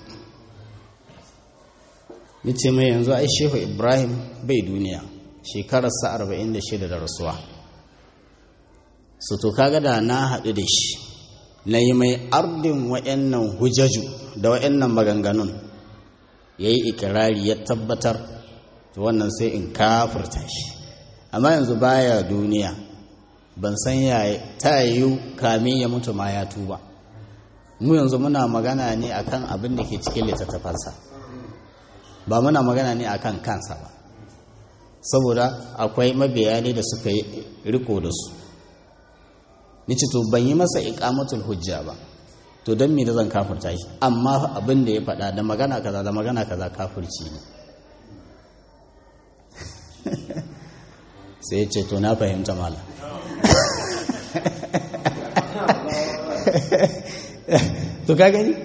Nace mai yanzu ai Shehu Ibrahim bai duniya, shekararsa 46 da rasuwa. So to kaga da na haɗu da shi na yi mai ardin wa'annan hujjaju da wa'annan maganganun ya yi ikirari ya tabbatar, wannan sai in kafirta shi. Amma yanzu baya duniya, ban san ya ta yiwu kamin ya mutu ma ya tuba. Mu yanzu muna magana ne akan abin da ke cikin littattafansa, ba muna magana ne akan kansa ba, saboda akwai mabiyani da suka yi riko da su. Ni ce to ban yi masa iqamatul hujja ba, to don me da zan kafirta shi? Amma abin da ya faɗa da magana kaza da magana kaza kafirci ne. Sai ya ce to na fahimta mala. To ka gani?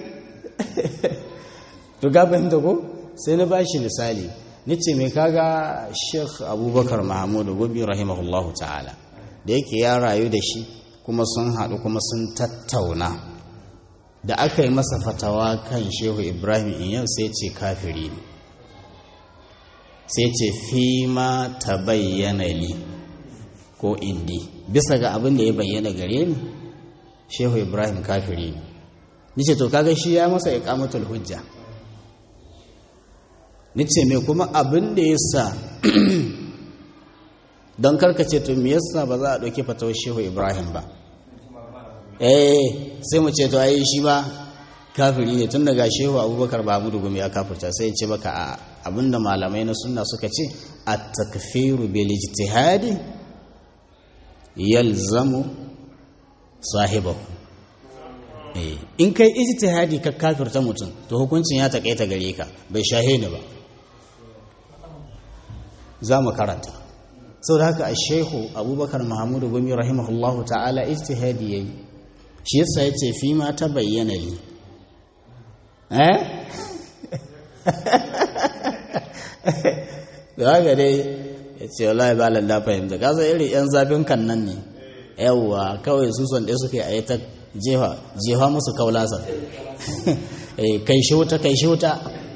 To ka fahimta ko? Sai na bashi misali, nace me kaga Sheikh Abubakar Mahmud Gumi rahimahullahu ta'ala, da yake ya rayu da shi kuma sun haɗu kuma sun tattauna, da aka yi masa fatawa kan Shehu Ibrahim Inyas sai ce kafiri ne, sai ce fi ma ta bayyana li ko indi, bisa ga abin da ya bayyana gare ni Shehu Ibrahim kafiri ne. Nice to kaga shi ya masa iqamatul hujja. Nice me kuma abin da yasa don karkace to me yasa ba za a ɗauki fatawar Shehu Ibrahim ba, sai mu ce to ai shi ba kafiri ne tun daga Shehu Abubakar Mahmud Gumi ya kafirta. Sai ya ce baka a abinda malamai na sunna suka ce at-takfiru bil ijtihadi yalzamu sahibahu. In kai ijtihadi ka kafirta mutum to hukuncin ya takaita gare ka, bai shahe ni ba. Za mu karanta. Saboda haka a Shehu Abubakar Mahmud Gumi rahimahullahu ta'ala ijtihadi yayi, shi yasa yace fi ma ta bayyana li. Da haka dai yace wallahi ba lalla fahimta, kasa irin yan zafin kan nan ne, yawwa kawai su son ɗaya suke a yi ta jefa musu kaulasa. Kai shi wuta kai shi wuta.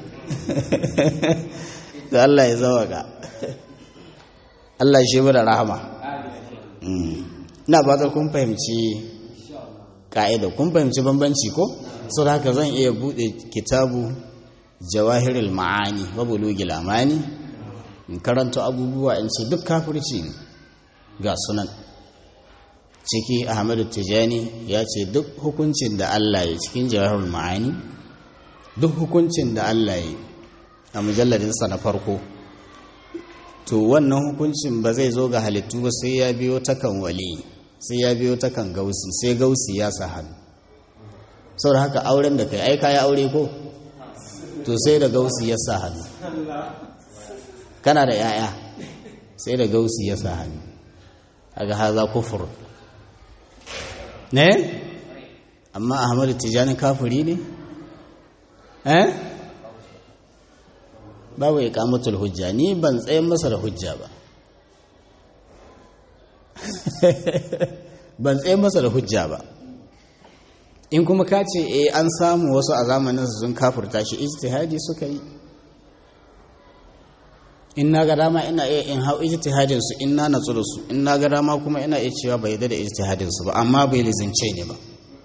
Da Allah ya zawaka, Allah shi mu da rahama. Ina ba ta kun fahimci ka'ida, kun fahimci bambanci ko? Sau haka zan iya buɗe kitabu Jawahirul Ma'ani wa Bulugil Amani, in karanta abubuwa in ce duk kafirci ne ga sunan. Ciki Ahmadu Tijani ya ce duk hukuncin da Allah ya cikin Jawahirul Ma'ani, duk hukuncin da Allah ya a mujalladinsa na farko, to wannan hukuncin ba zai zo ga halittu ba sai ya biyo takan wali, sai ya biyo takan gausi, sai gausi ya sa hannu. Saboda haka auren da kai ai kai aure ko, to sai da gausi ya sa hannu. Kana da yaya sai da gausi ya sa hannu, kaga haza kufur ne. Amma Ahmadu Tijani kafiri ne? Babu iqamatul hujja, ni ban tsayin masa da hujja ba. Ban tsayin masa da hujja ba. In kuma ka ce an samu wasu a zamanin sun kafurta shi, ijtihadi suka yi. In na ga dama ina iya in hau ijtihadin su, in na natsu da su, in na ga dama kuma ina iya cewa bai da ijtihadin su ba, amma bai lizince ne ba.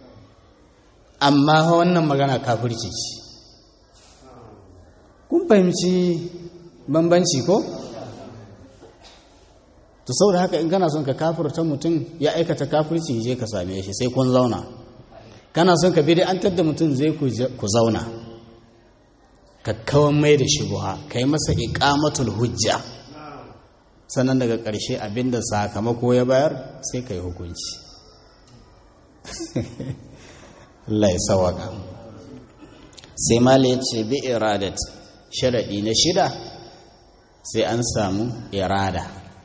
Amma wannan magana kafirci ce. Kun fahimci bambanci ko? To saboda haka in kana son ka kafirta mutum ya aikata kafirci, je ka same shi sai kun zauna. Kana son ka bid'antar da mutum zai ku zauna, ka kawan mai da shubha, kai masa iqamatul hujja, sannan daga ƙarshe abinda sakamako ya bayar sai kai hukunci. Allah ya sawaka. Sai mala yace bi iradat, sharadi na 6 sai an samu irada.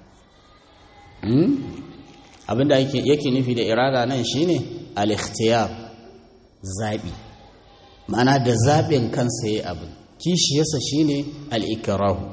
Abinda yake nufi da irada nan shine al-ikhtiyar, zabi. Ma'ana da zabin kansa yayi abin. Kishiyarsa shine al-ikrahu.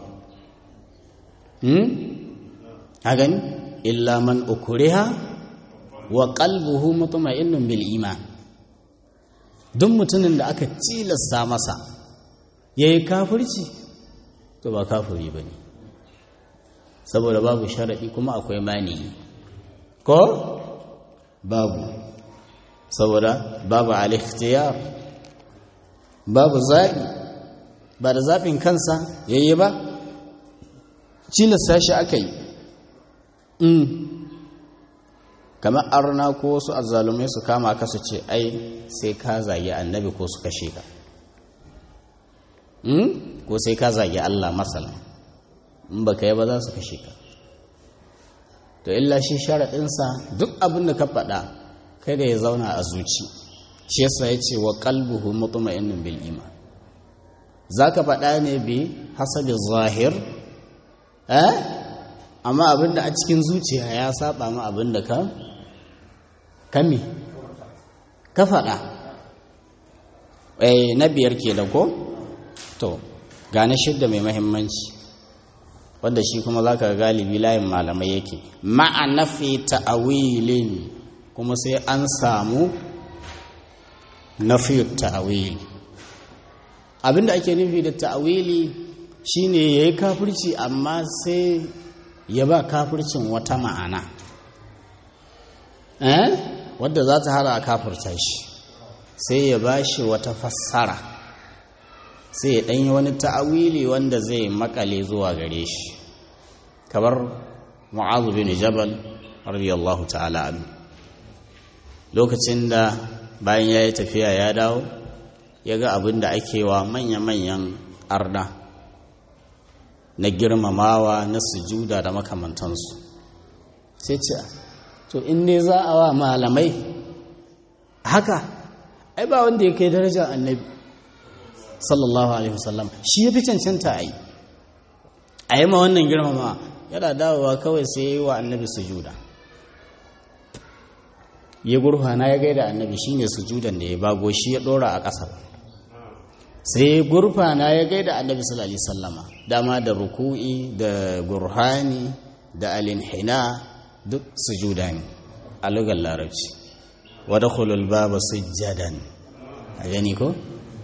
Hagan illa man ukriha wa qalbuhu mutma'innun bil iman. Duk mutumin da aka tilasta masa yayi kafirci, to ba kafiri bane, saboda babu sharadi kuma akwai mani ko babu. saboda babu al-ikhtiyar, babu zaɓi, ba da zaɓin kansa yayi ba, cilasta shi aka yi. Kamar arna ko wasu azzalumai su kama ka su ce ai sai ka zagi annabi ko su kashe ka, ko sai ka zagi Allah masalan, in baka yi ba za su kashe ka. To illa shi sharaɗinsa duk abin da ka faɗa kada ya zauna a zuci. Shi yasa ya ce wa qalbuhu mutma'innun bil iman. Zaka faɗa ne bi hasabi zahir, amma abin da a cikin zuciya ya saba ma abin da ka faɗa. Na biyar ke da ko? To, gane shidda mai mahimmanci, wadda shi kuma za ka galibi layin malamai yake. Ma'ana fi ta'awilin, kuma sai an samu nafi ta'awili. Abinda ake nufi da ta'awili shine yayi kafirci amma sai ya ba kafircin wata ma'ana, wadda za ta hana a kafirta shi, sai ya ba shi wata fassara, sai ya ɗanyi wani ta'awili wanda zai makale zuwa gare shi, kamar Mu'adh bin Jabal radiyallahu ta'ala anhu, lokacin da bayan ya yi tafiya ya dawo ya ga abin da ake wa manya-manyan arna na girmamawa na sujuda da makamantansu, sai ce to in ne za a wa malamai haka, ai ba wanda ya kai darajar annabi sallallahu alaihi wasallam, shi ya fi cancanta a yi ma wannan girmama. Yana dawowa kawai sai ya yi wa annabi sujuda, ya gurfana ya gaida annabi, shine sujudan da ya bago shi ya dora a ƙasa, sai ya gurfana ya gaida annabi sallallahu alaihi wasallama, dama da ruku'i da gurhani da alinhina duk sujuda ne a lugar larabci. Wa dakhulul baba sujjadan, a gani ko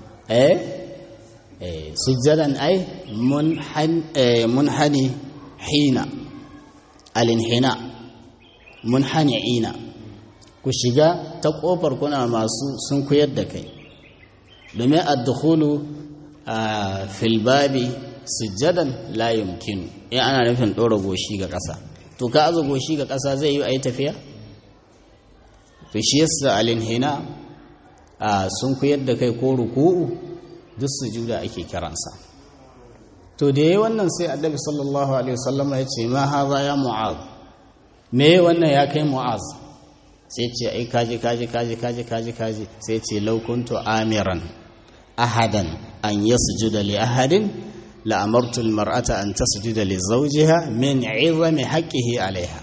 sujjadan ai munhani hina, alinhina munhani ina, ku shiga ta kofar kuna masu sun koyar da kai, domin ad-dukhulu fil babi sujjadan la yumkinu, in ana nufin dora goshi ga ƙasa, to ka aza goshi ga ƙasa zai yi ayi tafiya? To shi yasa alinhina sun koyar da kai ko ruku'u duk sujuda ake kiransa. To da yayi wannan sai annabi sallallahu alaihi wasallam ya ce ma haza ya Mu'adh, me wannan ya kai Mu'adh? Sai ce ai kaji sai ce law kuntu amiran ahadan an yasjuda li ahadin la amartu al mar'ata an tasjuda li zawjiha min 'izami haqqihi 'alayha.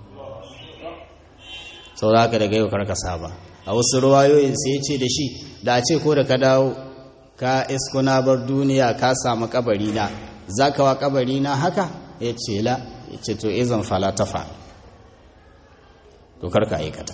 saboda haka daga yau karka saba. A wasu ruwayoyin sai ya ce da shi, da a ce ko da ka dawo ka iskuna bar duniya ka samu kabari na, za ka wa kabari na haka? Ya ce la, ya ce to izan fala ta fa, to karka aikata.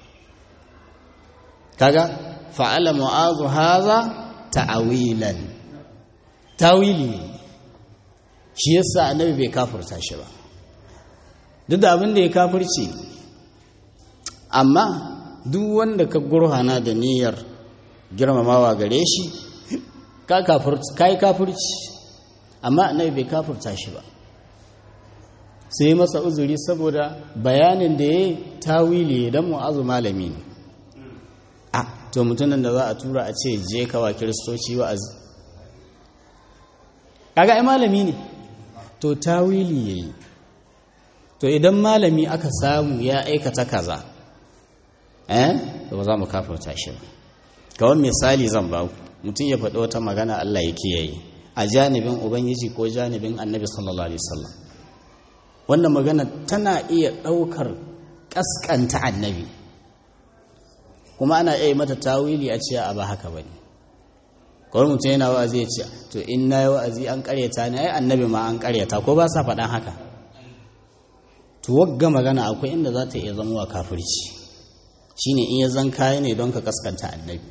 Kaga fa'ala Mu'adh haza ta'awilan, tawili shi yasa annabi bai kafirta shi ba, duk da abin da ya kafirci, amma duk wanda ka gurhana da niyyar girmamawa gare shi ka yi kafirci, amma annabi bai kafirta shi ba, sai masa uzuri saboda bayanin da ya yi tawili don Mu'adh malami ne. To mutumin da za a tura a ce je kawa kiristoci wa'azi, kaga ai malami ne, to tawili yayi. To idan malami aka samu ya aikata kaza, to ba za mu kafirta shi ba. Kawai misali zan ba ku, mutum ya faɗi wata magana Allah ya kiyaye a janibin ubangiji ko janibin annabi sallallahu alaihi wasallam, wannan magana tana iya ɗaukar ƙasƙanta annabi, kuma ana iya mata tawili a ce a ba haka bane. Kawai mutum yana wa'azi ya ce to in na yi wa'azi an ƙaryata ne, ai annabi ma an ƙaryata, ko ba sa faɗan haka? To wagga magana akwai inda za ta iya zama wa kafirci, shine in ya zan kayi ne don ka kaskanta annabi.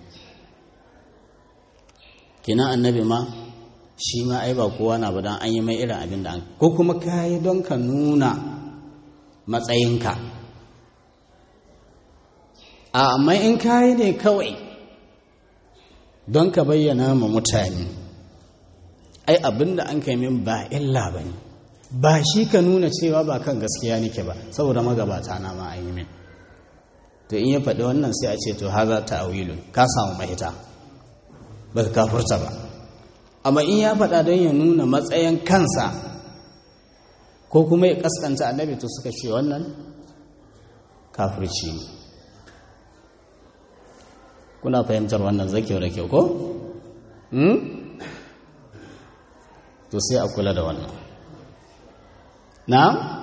Kina annabi ma shi ma ai ba kowa na ba, dan an yi mai irin abin da an, ko kuma kayi don ka nuna matsayinka, amma in kayi ne kawai don ka bayyana ma mutane ai abinda an kai min ba illa ba ne, ba shi ka nuna cewa ba kan gaskiya nake ba saboda magabata na ma an yi min, to in ya faɗi wannan sai a ce to haza ta'awilun, ka samu mahita ba ka kafurta ba. Amma in ya faɗa don ya nuna matsayin kansa ko kuma ya kaskanta annabi, to suka ce wannan kafirci ne. Kuna fahimtar wannan zakewa da kyau ko? To sai a kula da wannan. Na?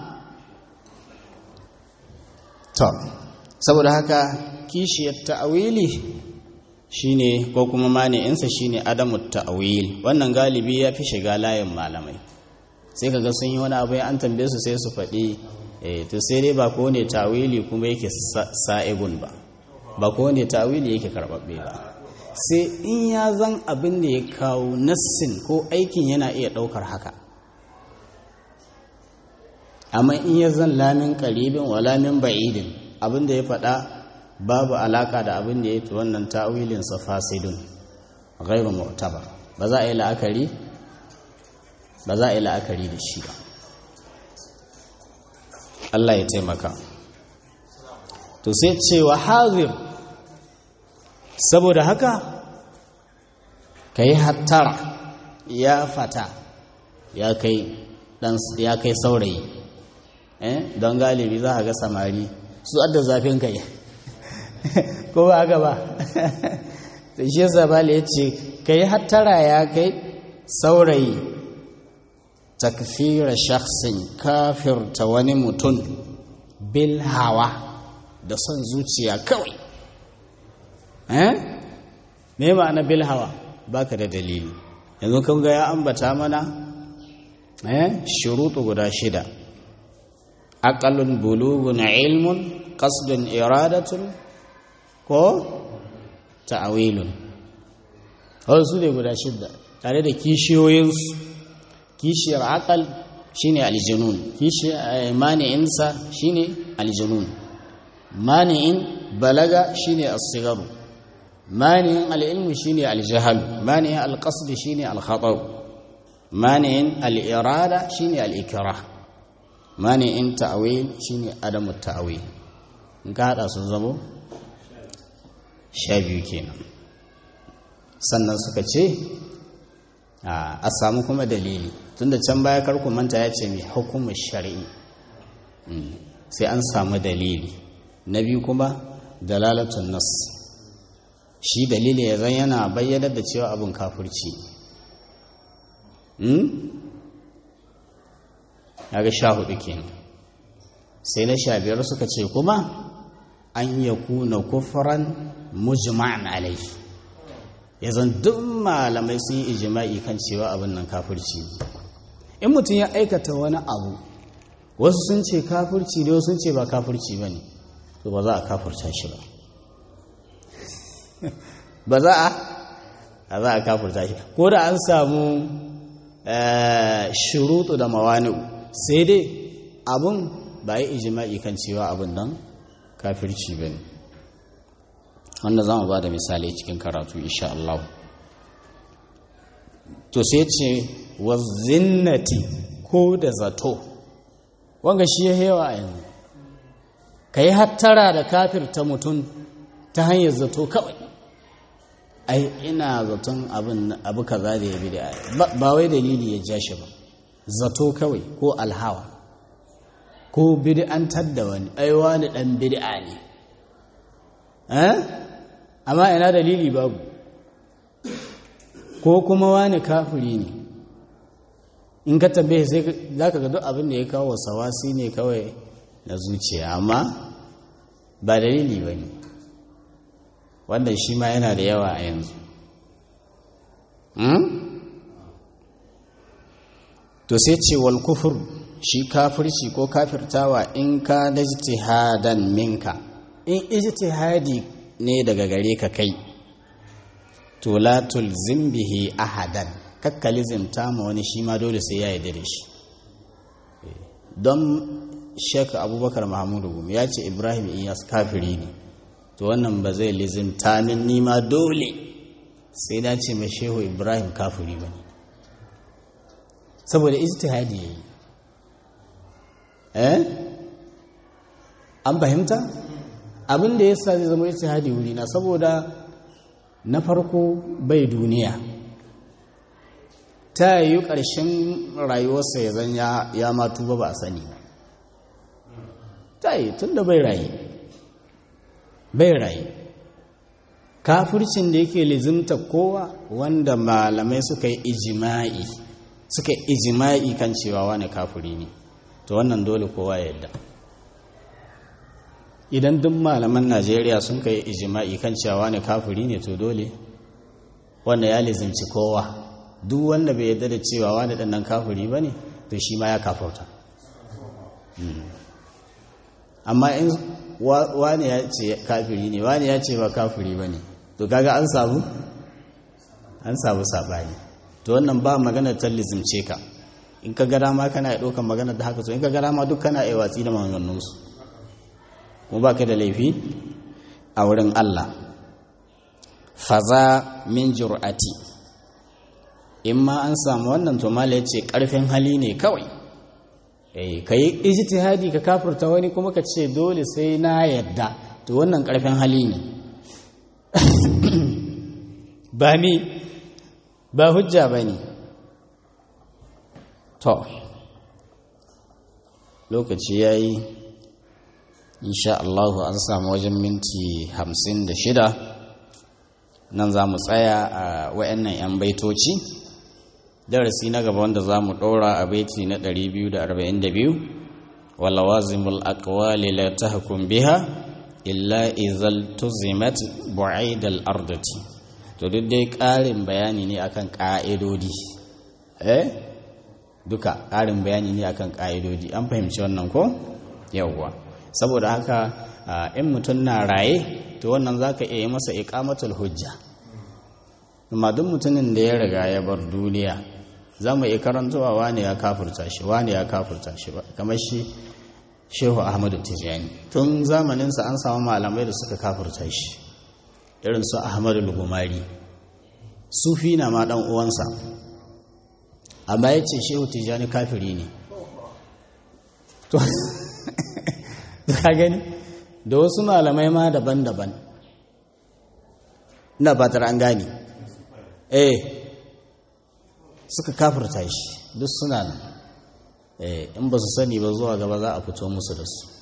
To, saboda haka kishiyar ta'awili shine ko kuma mani'insa shine adamu ta'awil. Wannan galibi ya fi shiga layin malamai. Sai kaga sun yi wani abu an tambaye su sai su faɗi to sai dai ba ko ne ta'awili kuma yake sa'igun ba ko ne ta'awili yake karɓaɓɓe ba. Sai in ya zan abin da ya kawo nassin ko aikin yana iya ɗaukar haka. Amma in ya zan lamin ƙaribin wa lamin ba'idin, abin da ya faɗa babu alaka da abin da ya yi, wannan ta'awilinsa fasidun ghairu mu'tabar, ba za a yi la'akari da shi ba. Allah ya taimaka. To sai cewa hazir, saboda haka ka yi hattara ya fata ya kai saurayi, don galibi za a ga samari su adda zafin kai ko ba haka ba. to shi yasa bala ya ce ka yi hattara ya kai saurayi, takfira shakhsin, kafirta wani mutum bil hawa da son zuciya kawai. Me ma'ana bil hawa? Baka da dalili. Yanzu kan ga ya ambata mana shurutu guda 6: aqalun, bulugun, ilmun, qasdun, iradatun ko ta'awilun. Wasu ne guda 6 tare da kishiyoyinsu. Kishiyar aqal shine aljunun, kishiyar mani'insa shine aljunun, mani'in balaga shine as-sigaru, mani'in al-ilmu shine al-jahl, mani'in al-qasd shine al-khata', mani'in al-irada shine al-ikrah, mani'in ta'wil shine adamu ta'wil. in ka hada sun zamo 12 kenan. Sannan suka ce a samu kuma dalili, tunda can baya karku manta ya ce mai hukumin shari'i, sai an samu dalili. Na biyu kuma dalalatun nas, shi dalili ya zan yana bayyanar da cewa abin kafirci. ya ga 14 kenan. Sai na 15 suka ce kuma an yakuna kufran mujma'an alaihi, ya zan duk malamai sun yi ijima'i kan cewa abin nan kafirci. In mutum ya aikata wani abu, wasu sun ce kafirci ne, wasu sun ce ba kafirci ba ne, to ba za a kafirta shi ba. ba za a kafirta shi, ko da an samu shuruɗu da mawani, sai dai abin ba yi ijima'i kan cewa abin nan kafirci ba ne. wanda za mu ba da misali cikin karatu insha Allah. To sai ce wa zinnati, ko da zato, wanga shi ya hewa a yanzu. Ka yi hattara da kafirta mutum ta hanyar zato kawai. Ai ina zaton abu kaza da ya bid'a, ba wai dalili ya ja shi ba, zato kawai, ko alhawa, ko bid'antar da wani, ai wani dan bid'a ne, amma ina dalili babu, ko kuma wani kafiri ne. In ka tambaye sai za ka ga duk abin da ya kawo wasawasi ne kawai na zuciya, amma ba dalili ba ne. Wannan shi ma yana da yawa a yanzu. To sai ce wal kufur, shi kafirci ko kafirtawa, in ka da ijtihadan minka, in ijtihadi ne daga gare ka kai, to la tulzim bihi ahadan, kakkalizimta ma wani shi ma dole sai ya yarda da shi. Don Sheikh Abubakar Mahmudu Gumi ya ce Ibrahim Iyas kafiri ne, to wannan ba zai lizimta min nima dole sai na ce mai shehu Ibrahim kafiri ba ne, saboda ijtihadi yayi. An fahimta abin da yasa zai zama ijtihadi wuri na, saboda na farko bai duniya, ta yi ƙarshen rayuwarsa ya zan ya matu ba a sani, ta yi tun da bai raye kafircin da yake lizimta kowa wanda malamai suka yi ijima'i kan cewa wani kafiri ne, to wannan dole kowa ya yadda. Idan duk malaman Najeriya sun kai ijima'i kan cewa wani kafiri ne, to dole wanda ya lizimci kowa. Duk wanda bai yadda da cewa wani ɗannan kafiri ba ne, to shi ma ya kafurta. Amma in wani ya ce kafiri ne, wani ya ce ba kafiri ba ne, to kaga an samu saɓani. To wannan ba magana ta lizimce ka, in ka gara ma kana ɗaukan magana da haka, so in ka gara ma duk kana yi watsi da maganganunsu, kuma ba ka da laifi a wurin Allah. Faza min jur'ati, in ma an samu wannan to mala ya ce ƙarfin hali ne kawai. Ka yi ijtihadi ka kafurta wani kuma ka ce dole sai na yadda, to wannan ƙarfin hali ne. ba hujja ba ne. To lokaci ya yi, insha Allahu an samu wajen minti 56, nan za mu tsaya a wayannan 'yan baitoci. Darasi na gaba wanda za mu ɗora a baiti na 242, wala wazimul aqwali la tahkum biha illa izal tuzimat bu'aidal ardati. To duk dai ƙarin bayani ne akan ƙa'idodi, duka ƙarin bayani ne akan ƙa'idodi. An fahimci wannan ko? Yawwa. Saboda haka in mutum na raye, to wannan za ka iya masa iqamatul hujja. Amma duk mutumin da ya riga ya bar duniya, za mu iya karantowa wani ya kafurta shi ba, kamar shi Shehu Ahmadu Tijani. Tun zamaninsa an samu malamai da suka kafurta shi, irin su Ahmadu Lugumari, sufi na ma ɗan uwansa, amma ya ce Shehu Tijani kafiri ne. To ka gani, da wasu malamai ma daban-daban, ina fatar an gane, suka kafirta shi, duk suna nan. In ba su sani ba zuwa gaba za a fito musu da su.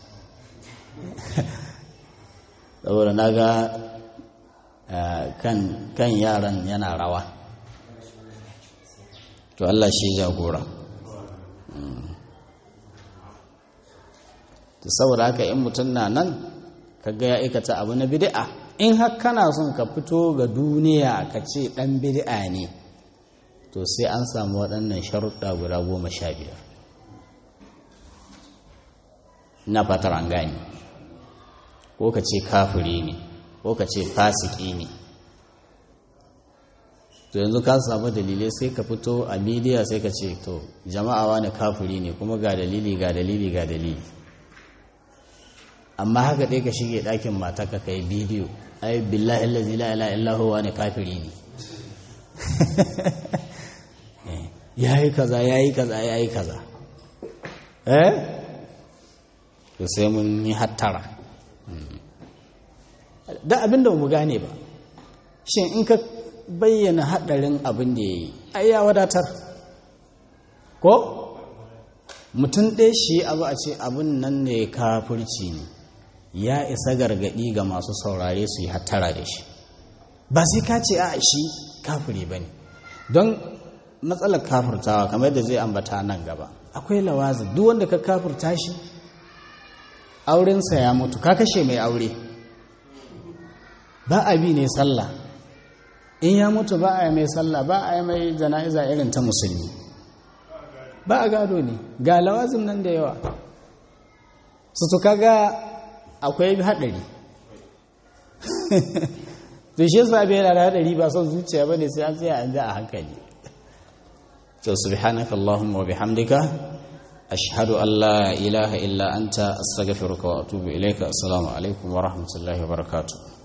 Saboda na ga kan yaran yana rawa, to Allah shi jagora. To saboda haka in mutum na nan kaga ya aikata abu na bid'a, in har kana son ka fito ga duniya ka ce dan bid'a ne, to sai an samu waɗannan sharuɗa guda 15. Na fatar an gani, ko ka ce kafiri ne, ko ka ce fasiki ne. To yanzu ka samu dalilai, sai ka fito a midiya sai ka ce to jama'a wani kafiri ne, kuma ga dalili. Amma haka dai ka shige ɗakin mata ka kai bidiyo, ai billahi allazi la ilaha illa huwa wani kafiri ne. yayi kaza. To sai mun yi hattara. Da abin da mu gane ba, shin in ka bayyana haɗarin abin da ya yi, ai ya wadatar ko? Mutum ɗaya shi abu a ce abin nan ne kafirci ne, ya isa gargaɗi ga masu saurare su yi hattara da shi. Ba sai ka ce a shi kafiri ba ne, don matsalar kafirtawa kamar da zai ambata nan gaba, akwai lawazi. Duk wanda ka kafirta shi, aurensa ya mutu, ka kashe mai aure, ba a bi ne sallah, in ya mutu ba a yi mai sallah, ba a yi mai jana'iza irin ta musulmi, ba a gado ne, ga lawazin nan da yawa. su kaga akwai haɗari. To shi yasa bai yana da haɗari, ba son zuciya bane, sai an tsaya an ji a hankali. To subhanaka allahumma wa bihamdika ashhadu an la ilaha illa anta astaghfiruka wa atubu ilayka. Assalamu alaikum wa rahmatullahi wa barakatuh.